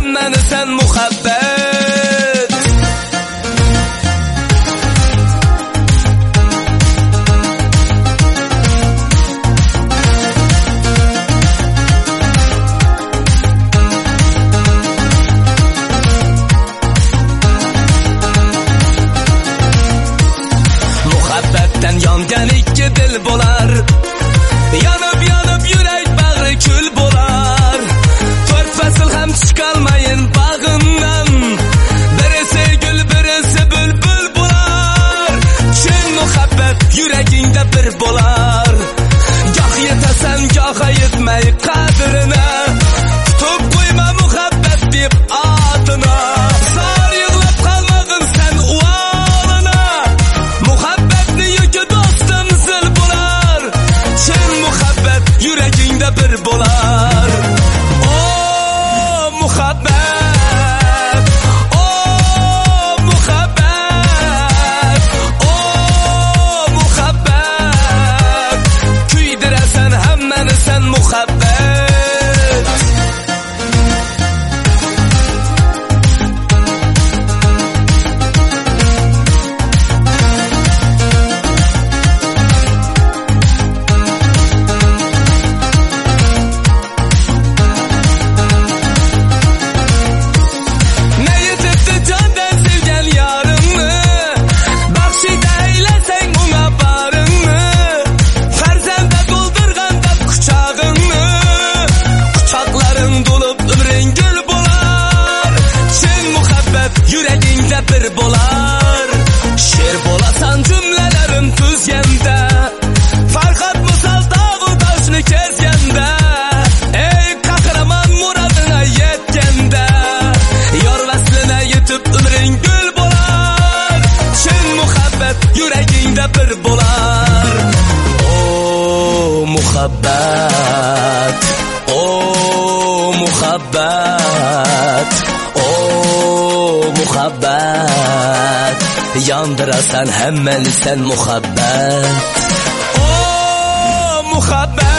hammani sen muhabbet. Muhabbatdan yongan ikki dil bo'lar, yanib yanib yurak bag'ri kul bo'lar. To'rt fasl ham chiqolmayin bag'imdan, birisi gul birisi bulbul bo'lar. Chin muhabbat yuragingda bir bo'lar, goh yetasan goh yetmay qadrini, tutib qo'yma muhabbat deb otini. Sar yig'lab qolmag'in sen uvalini, muhabbatni yuki do'stim zil bo'lar. Chin muhabbat yuragingda bir bo'lar. O muhabbat, o muhabbat, o muhabbat, kuydirasan hammani sen muhabbat. Yuragingda bir bo'lar, sher bo'lasan jumlalarim tuzganda, farqat misal dog'u toshni kezganda, ey qahramon murodina yetganda, yor vaslina yetib umring gul bo'lar. Chin muhabbat yuragingda bir bo'lar. O muhabbat, o muhabbat, o muhabbat, yondirasan hammani sen muhabbat. O muhabbat.